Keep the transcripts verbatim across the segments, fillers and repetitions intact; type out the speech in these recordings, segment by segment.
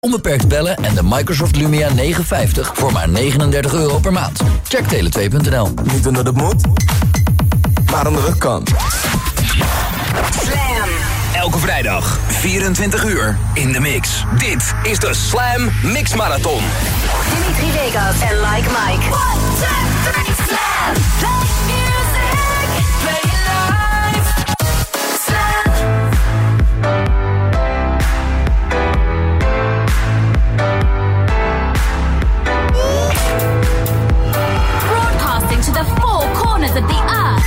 Onbeperkt bellen en de Microsoft Lumia negenenvijftig voor maar negenendertig euro per maand. Check tele twee punt n l. Niet omdat het moet, maar omdat het kan. Slam. Elke vrijdag, vierentwintig uur, in de mix. Dit is de Slam Mix Marathon. Dimitri Vegas en Like Mike. one, two, three, Slam! Play music, play it live. Slam! Broadcasting to the four corners of the earth.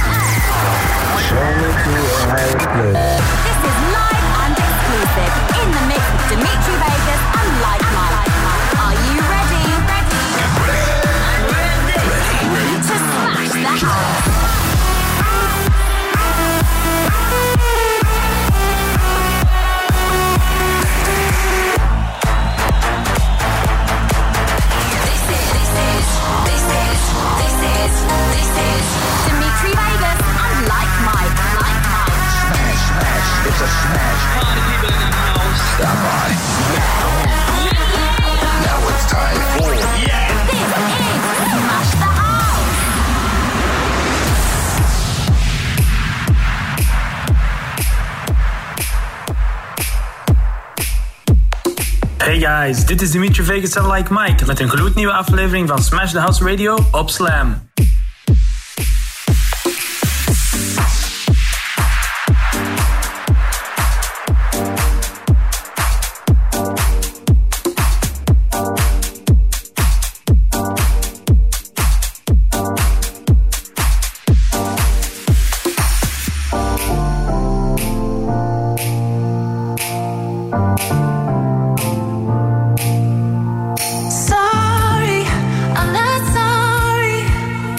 This is live and exclusive in the mix with Dimitri Vegas and Like Mike. Are you ready? Ready. Ready. Ready. To smash the house. This is, this is, this is, this is, this is Dimitri Vegas and Like Mike. Like Mike. Smash, smash, it's a smash. Party people in the house. Stop by. Now it's time for yeah. This is Smash the House. Hey guys, dit is Dimitri Vegas en Like Mike met een gloednieuwe aflevering van Smash the House Radio op Slam. Sorry, I'm not sorry.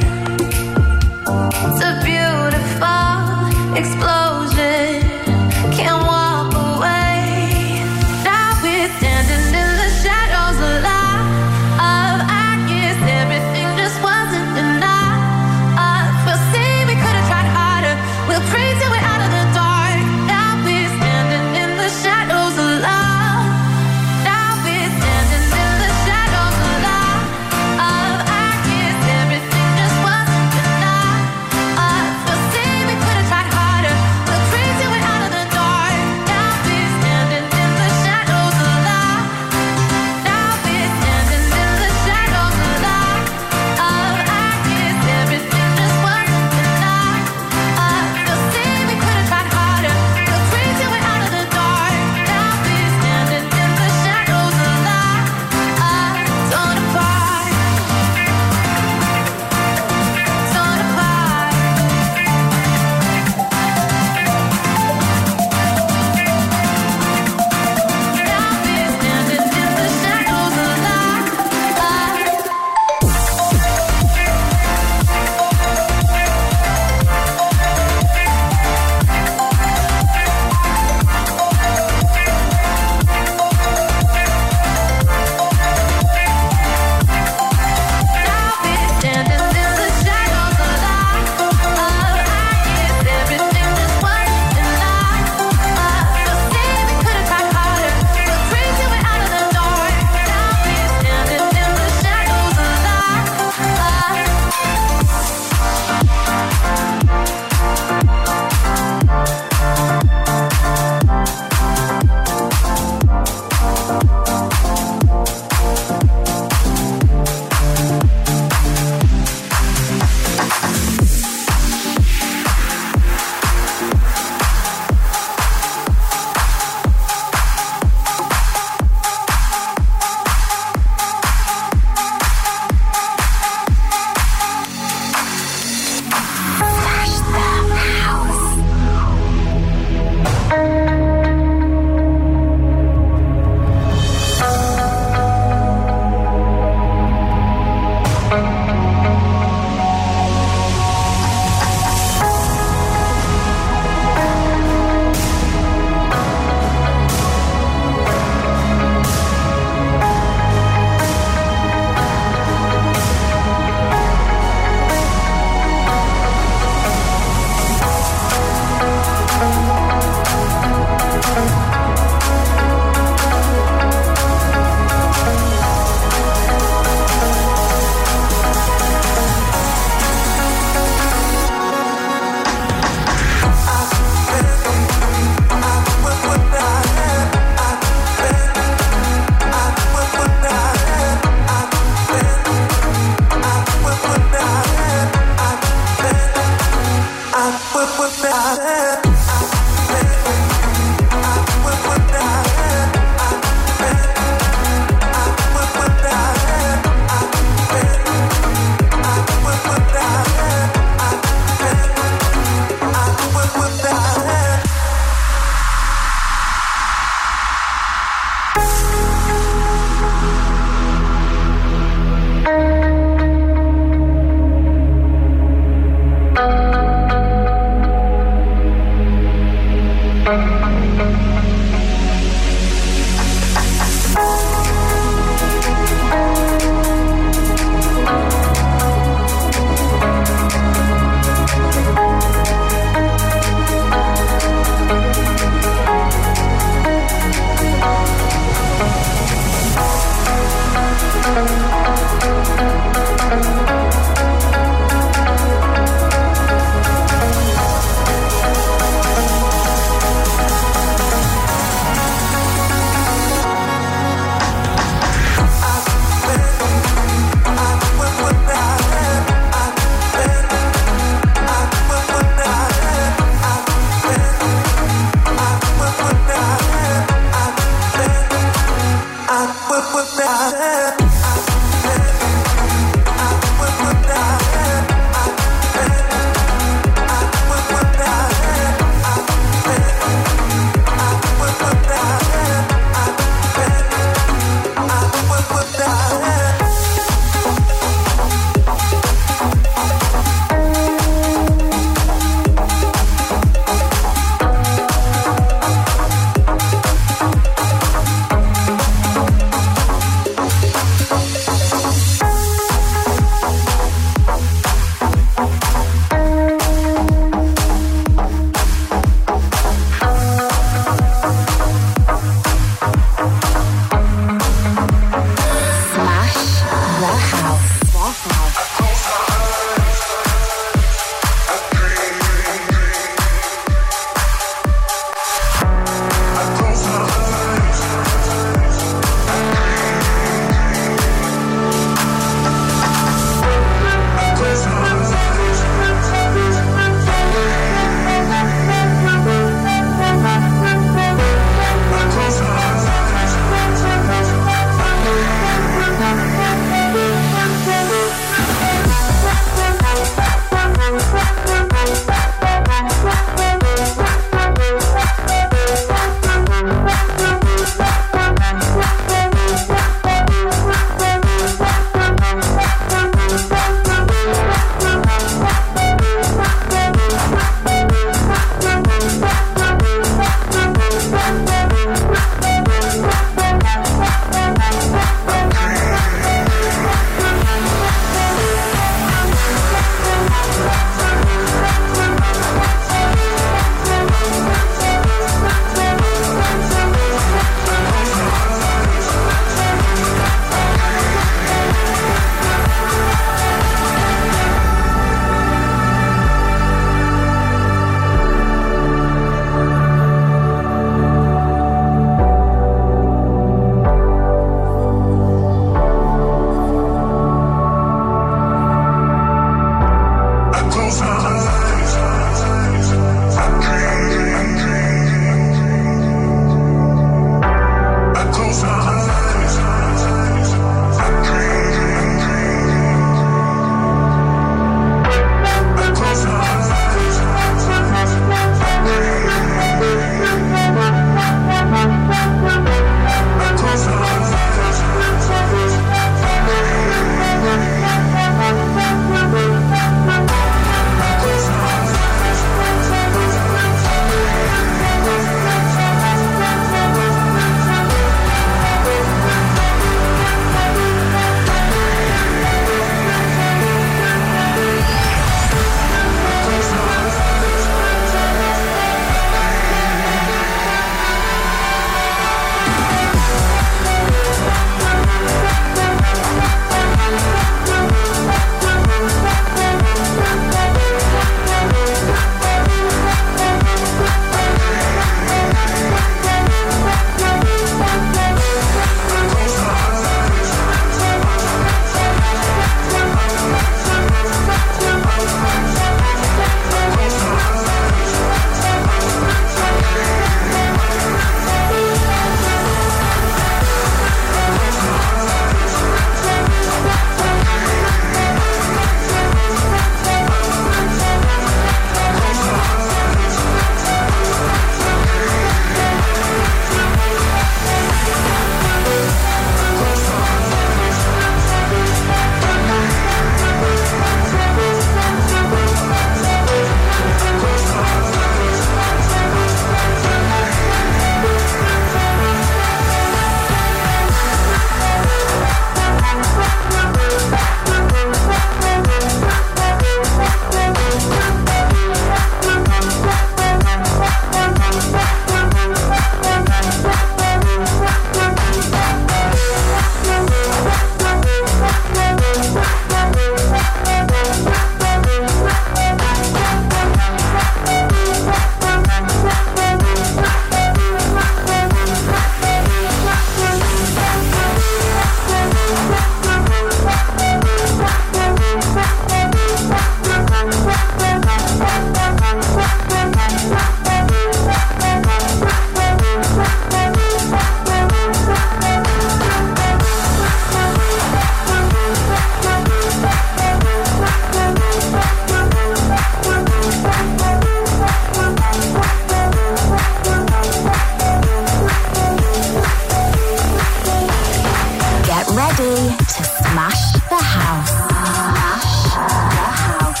ready to smash the house. Smash the house.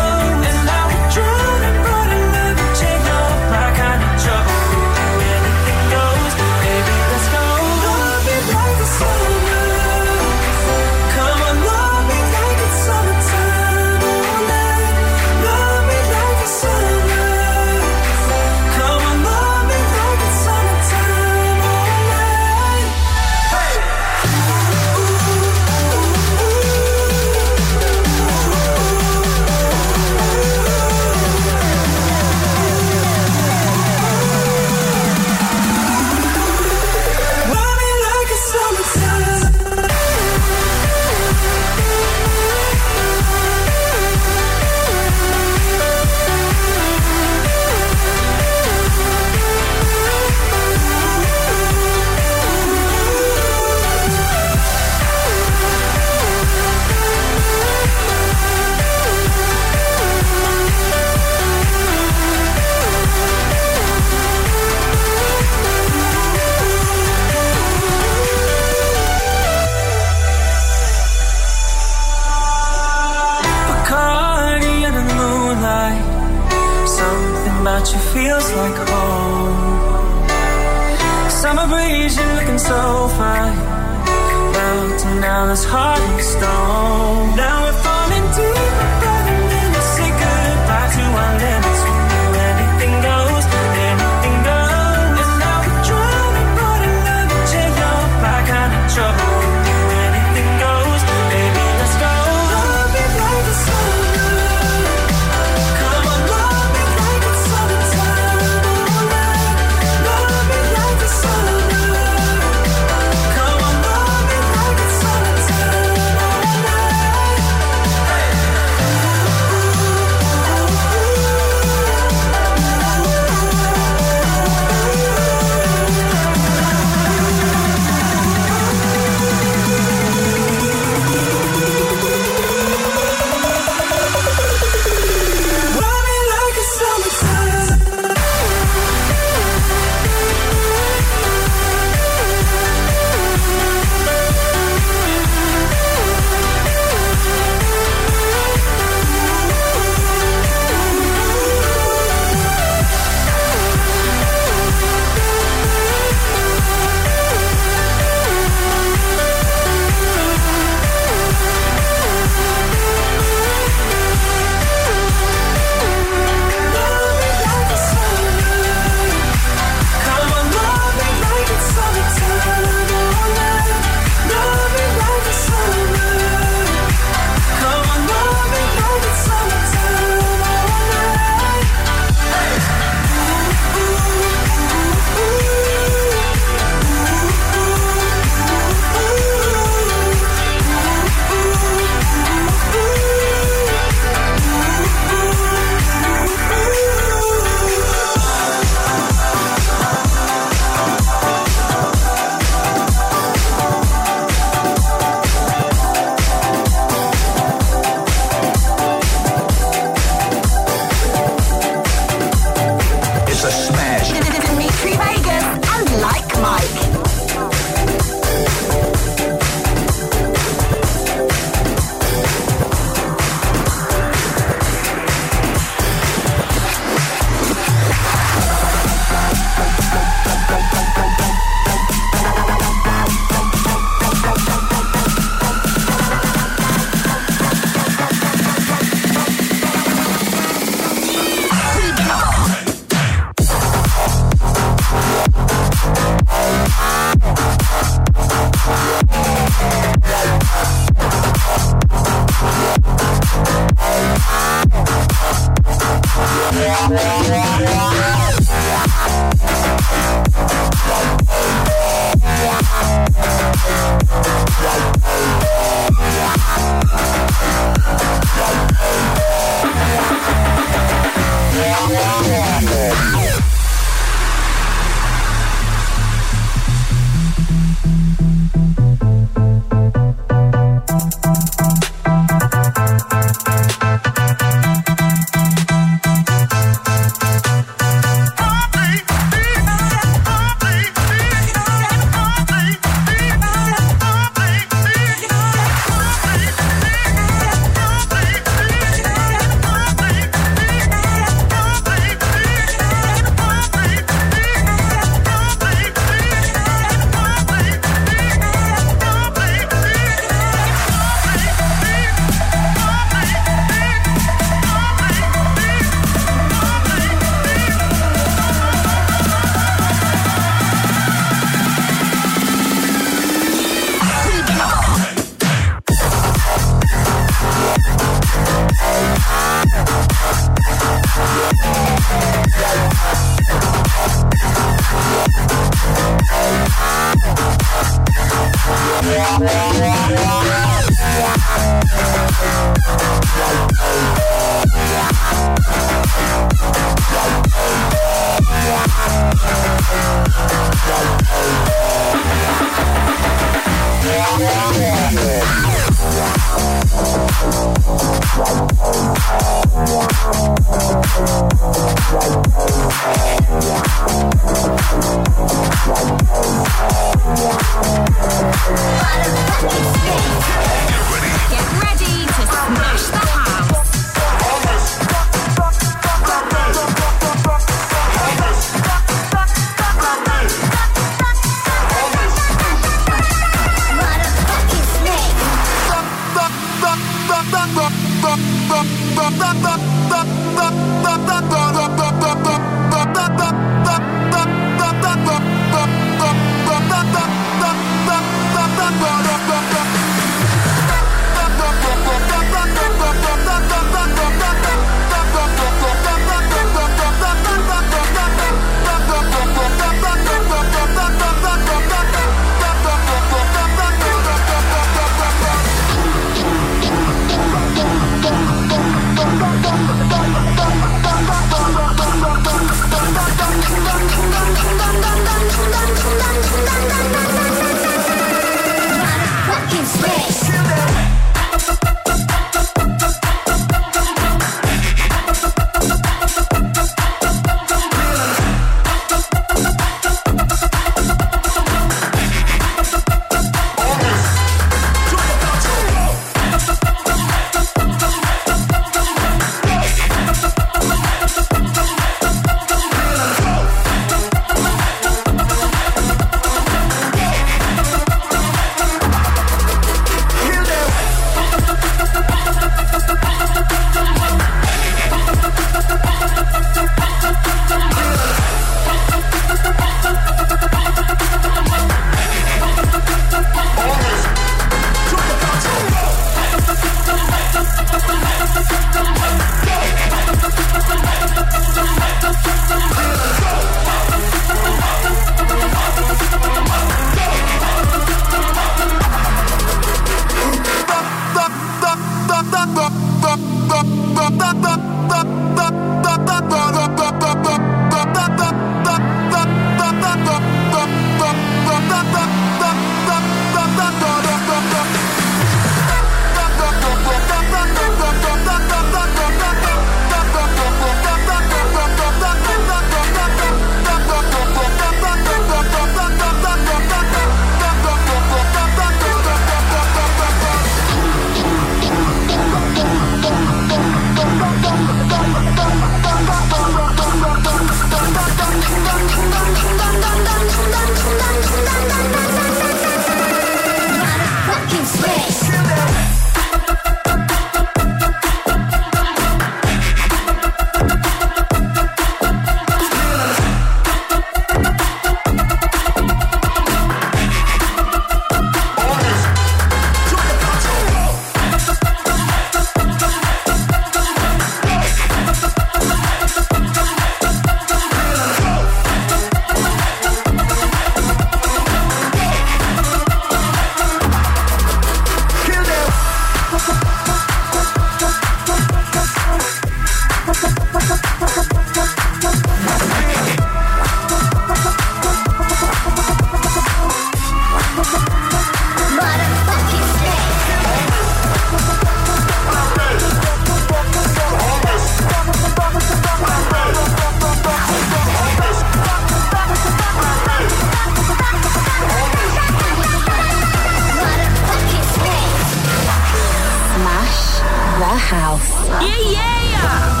house. Yeah, yeah!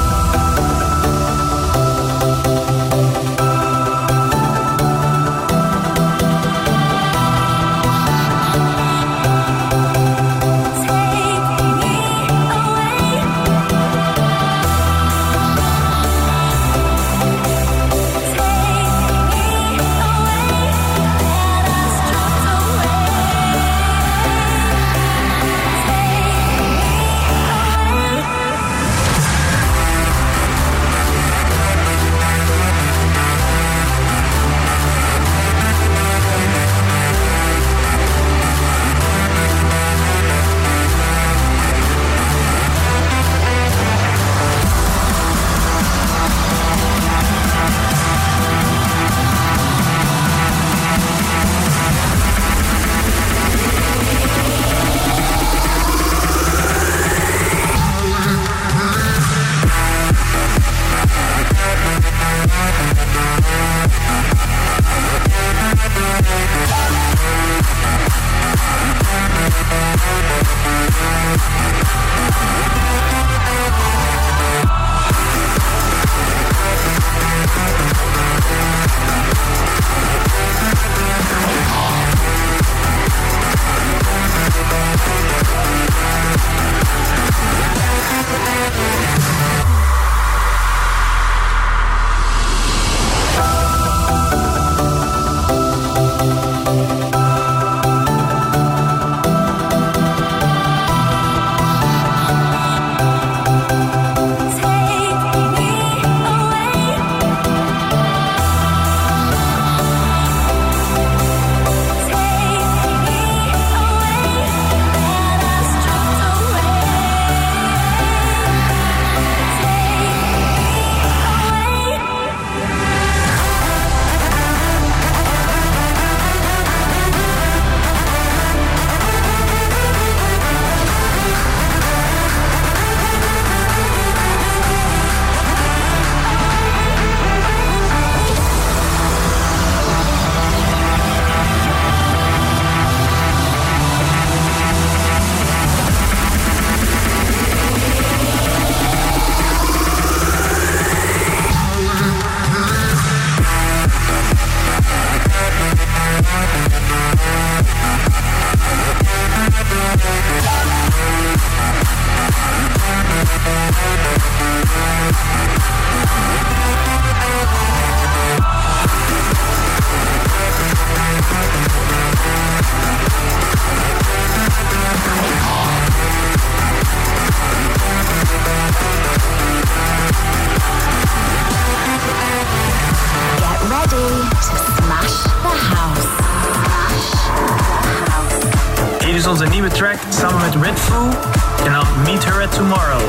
Onze nieuwe track samen met Redfoo, genaamd Meet Her at Tomorrow.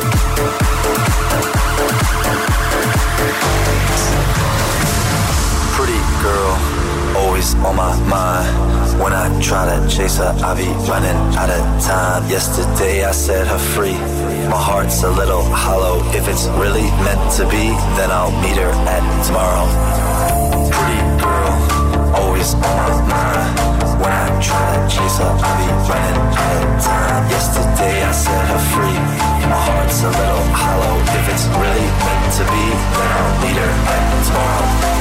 Pretty girl, always on my mind. When I try to chase her, I be running out of time. Yesterday I set her free. My heart's a little hollow. If it's really meant to be, then I'll meet her at tomorrow. Pretty girl, always on my mind. When I try to chase her, I be running out of time. Yesterday I set her free. My heart's a little hollow. If it's really meant to be, then I'll meet her at tomorrow.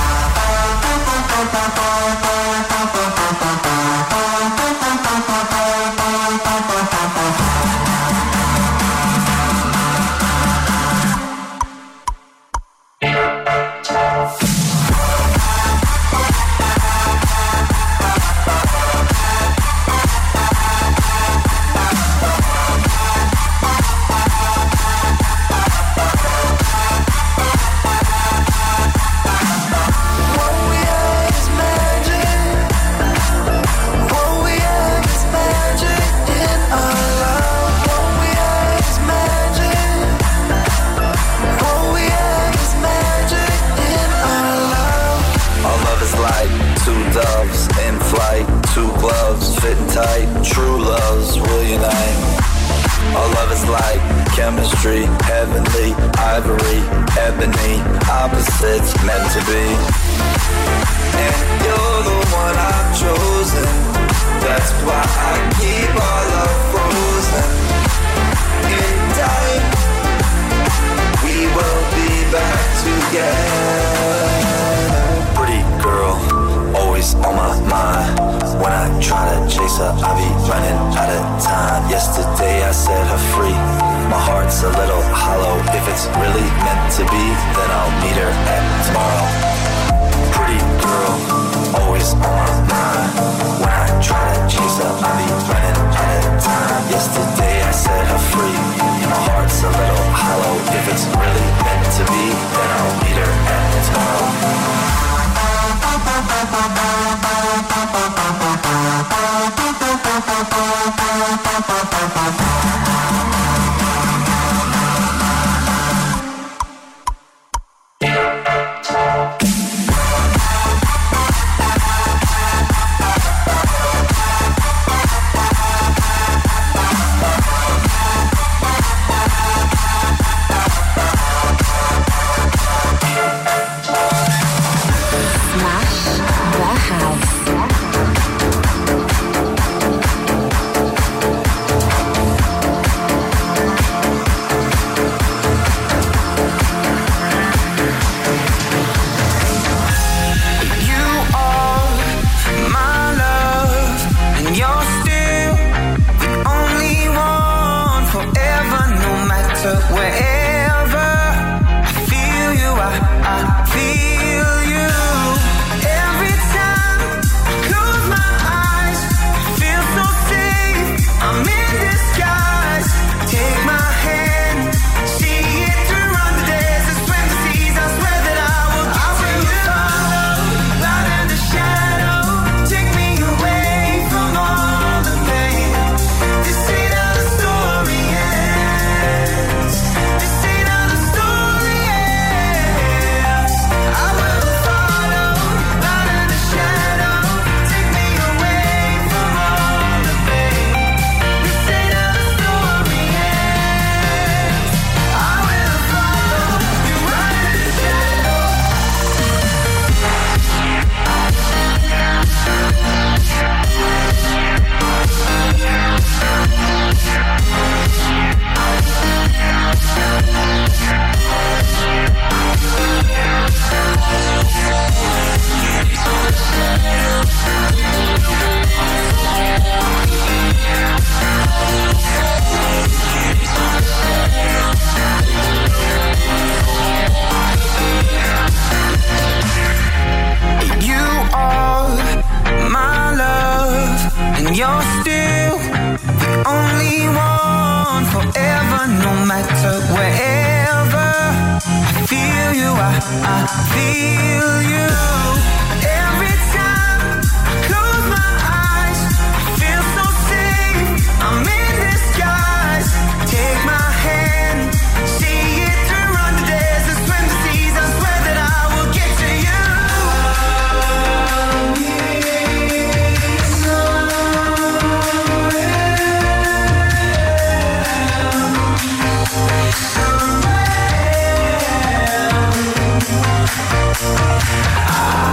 Chemistry, heavenly, ivory, ebony, opposites meant to be. And you're the one I've chosen. That's why I keep our love frozen in time. try to chase her, I be running out of time. Yesterday I set her free. My heart's a little hollow. If it's really meant to be, then I'll meet her at tomorrow. Pretty girl, always on my mind. When I try to chase her, I be running out of time. Yesterday I set her free. My heart's a little hollow. If it's really meant to be, then I'll meet her at tomorrow. Ah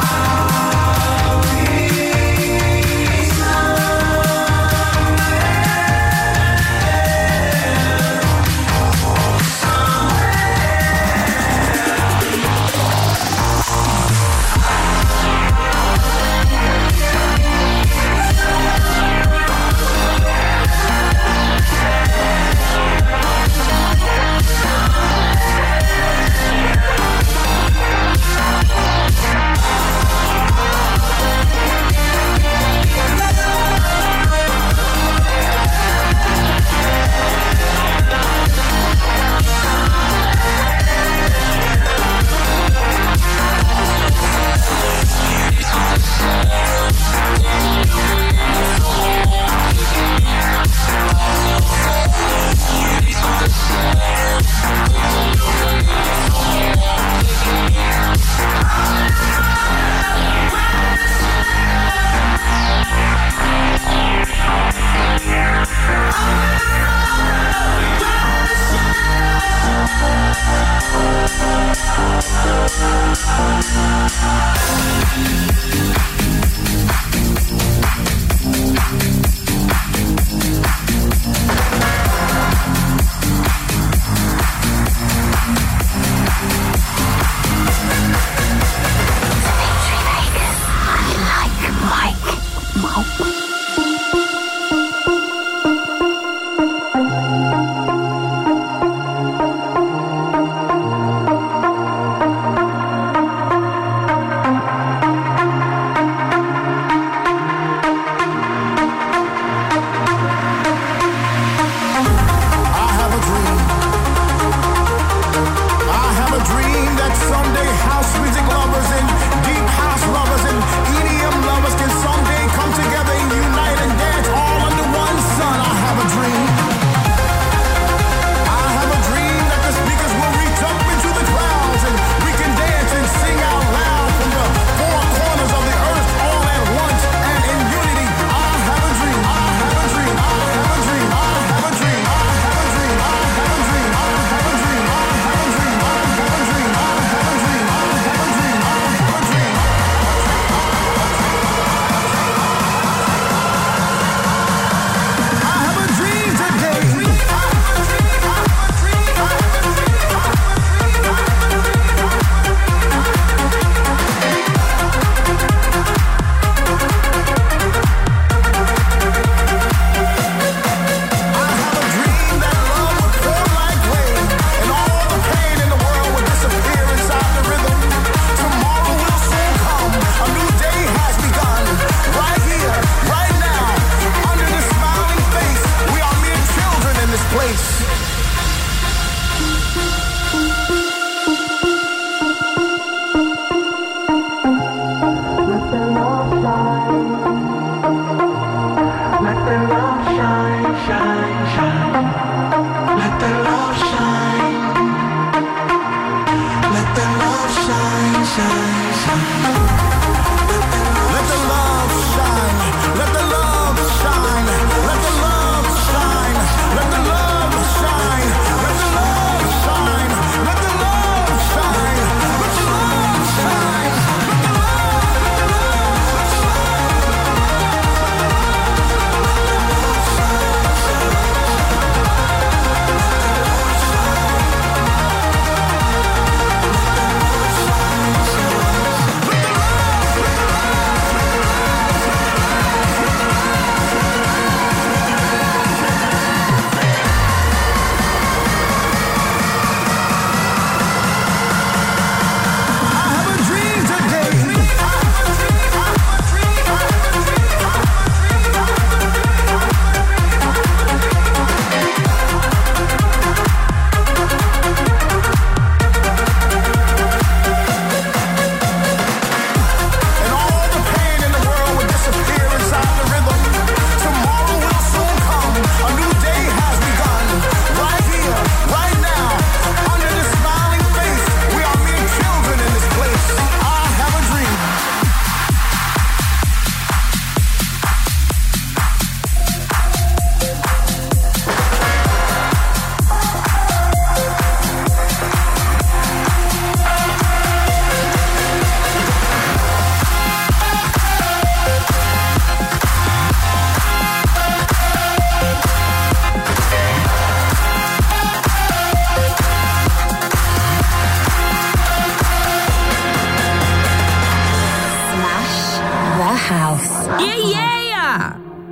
house. Yeah, yeah!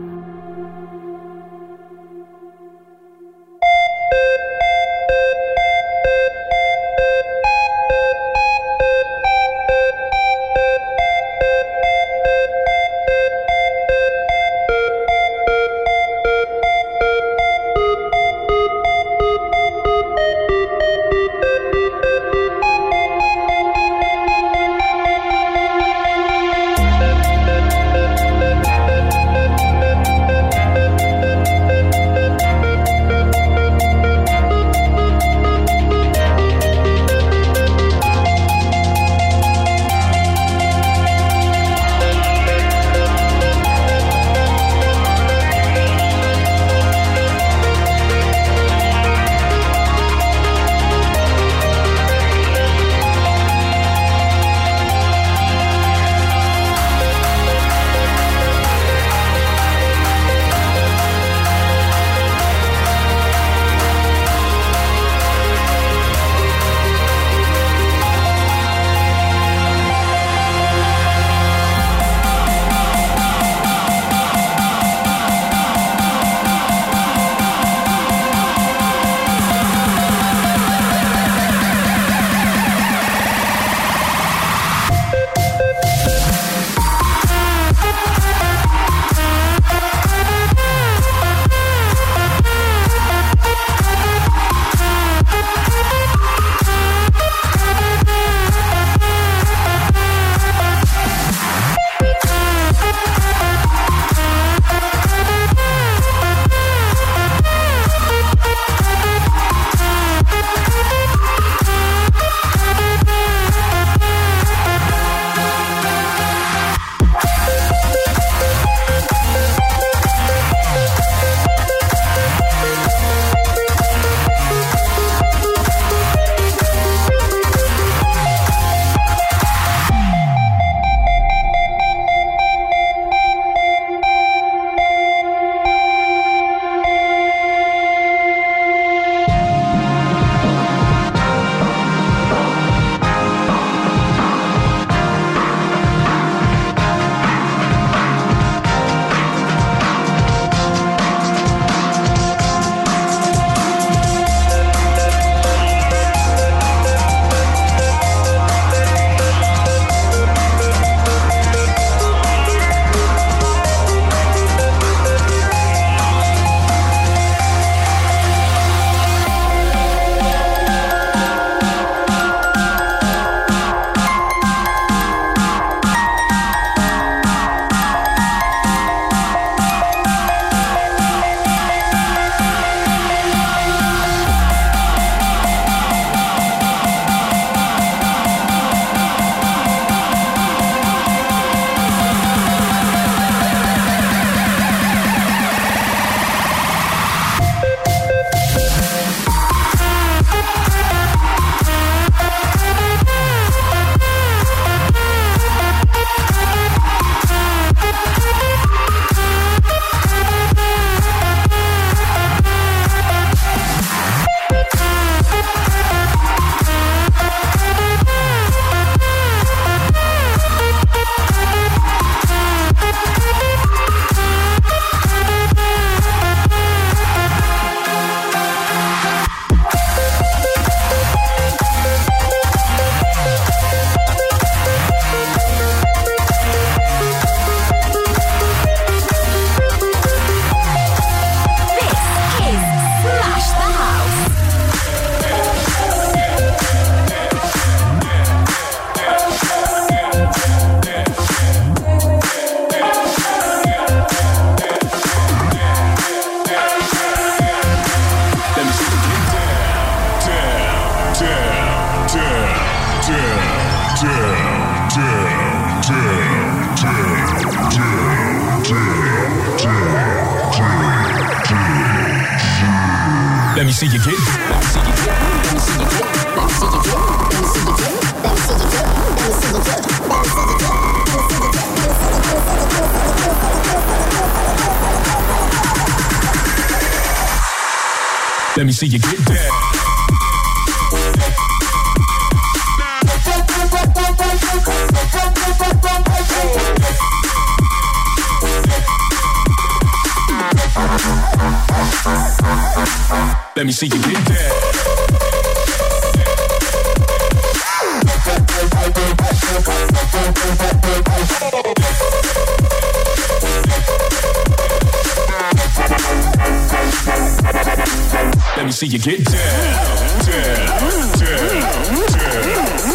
Let me see you get. Let me see you get. Let me see you get. Let me see you get. Let me see you get. Let me see you get. Let me see you get. Let me see you get. Let me see you get down. Let me see you get down. Let me see you get down, down, down, down,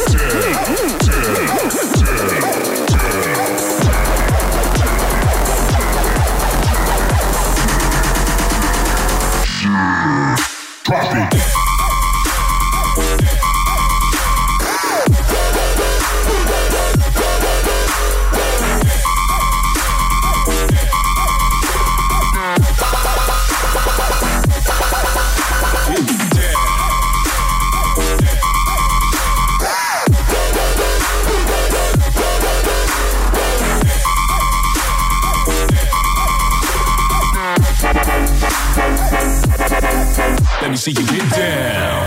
down, drop it. Let me see you get down.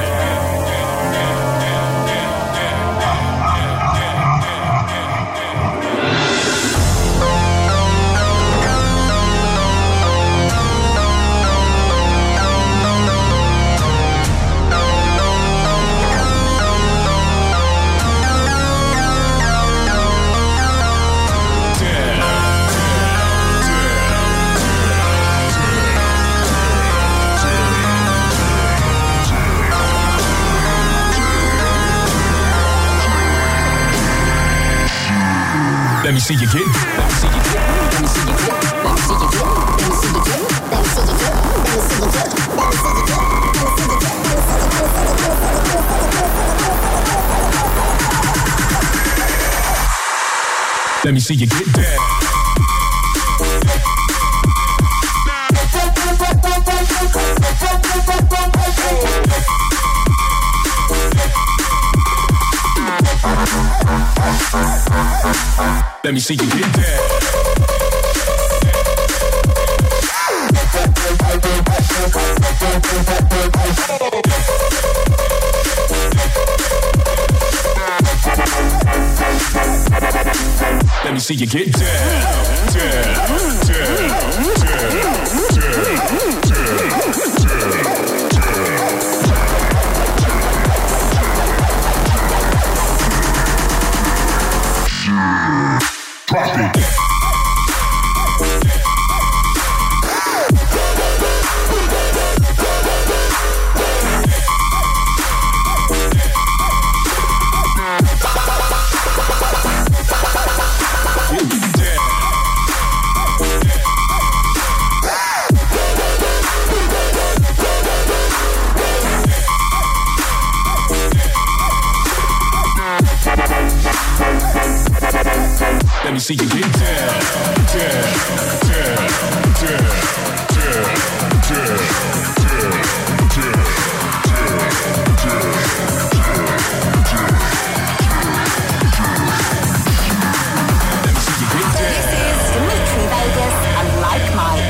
Let me see you get. Let me see you get. Let me see you get. Let me see you get. Let me see you get. Let me see you get. Let me see you get. Let me see you get. Let me see you get. Let me see you get. Let me see you get down. Let me see you get down. Let me see you get down, down, down, down, drop it. Let me see you get down, down, down, down, down, down, down, down, Let me see you get down. This is Dimitri Vegas and Like Mike.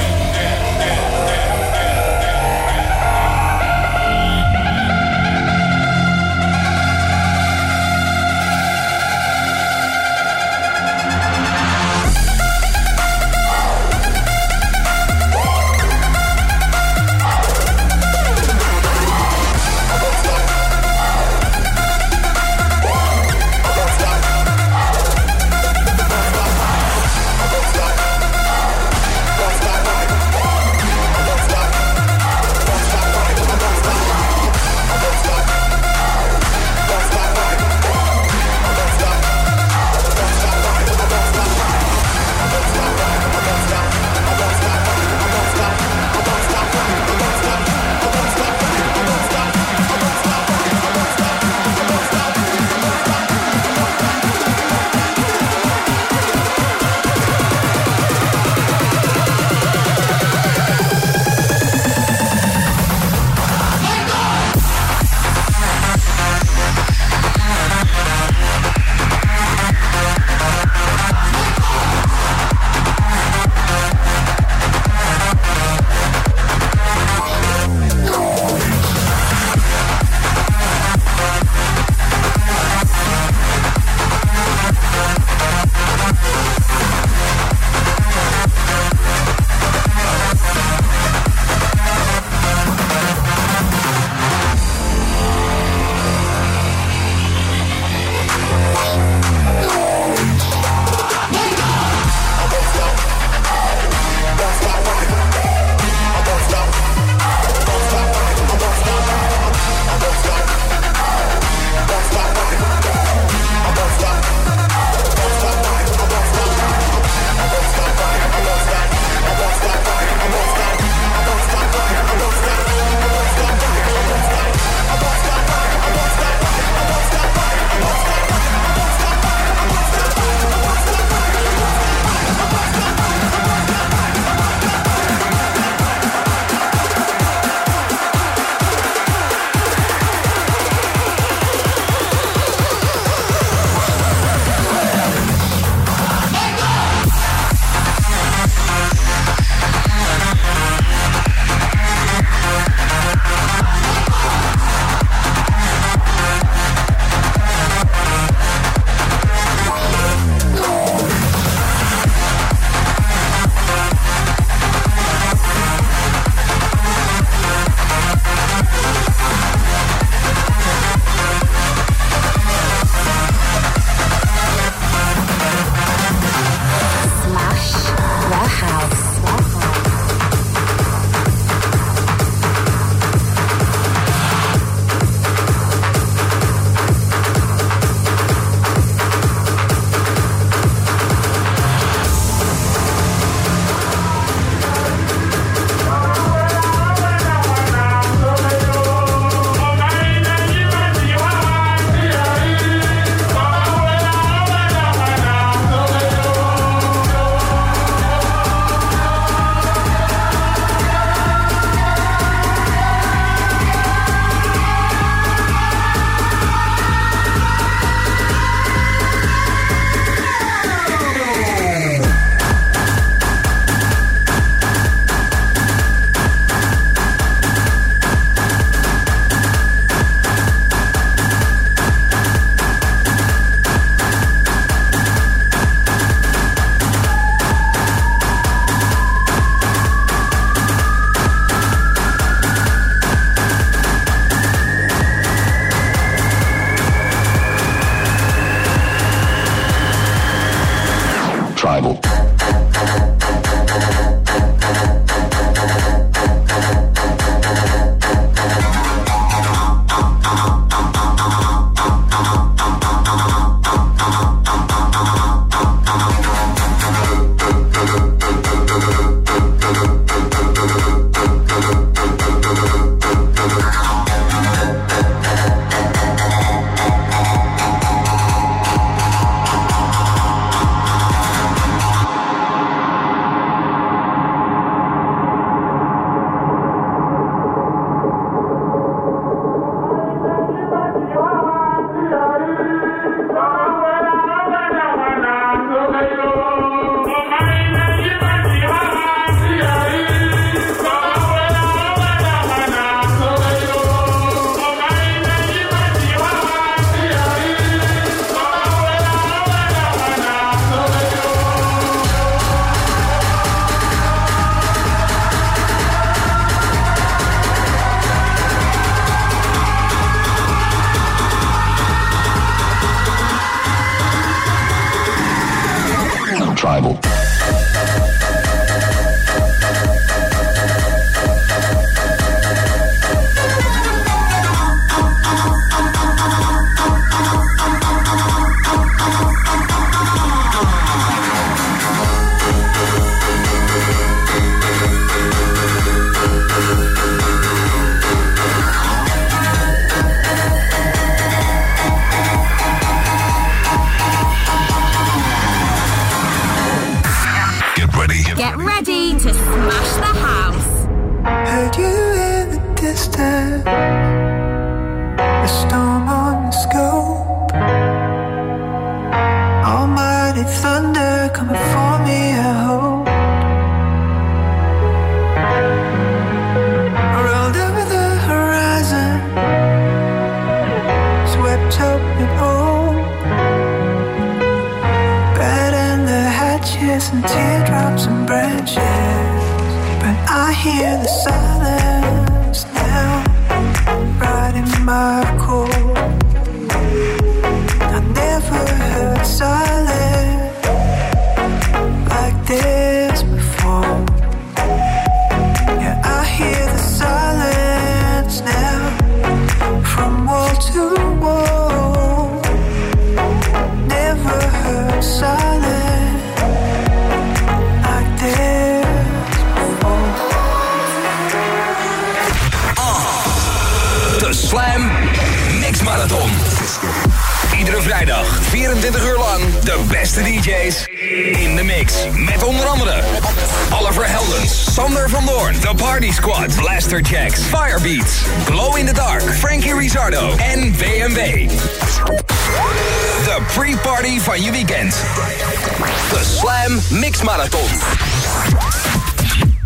Tribal. Tribal. Get ready to smash the house. Heard you in the distance, the storm on the scope. Almighty thunder coming for me, I hope. Rolled over the horizon, swept up and old. Batten the hatches and teardrops and branches, but I hear the silence now, right in my core. I never heard silence like this before. Yeah, I hear the silence now, from wall to wall. Never heard silence like this before. De Slam Mix Marathon. Iedere vrijdag, vierentwintig uur lang, de beste D J's in de mix. Met onder andere Oliver Heldens, Sander van Doorn, The Party Squad, Blaster Jacks, Firebeats, Glow in the Dark, Frankie Rizzardo en B M W. De pre-party van je weekend. De Slam Mix Marathon.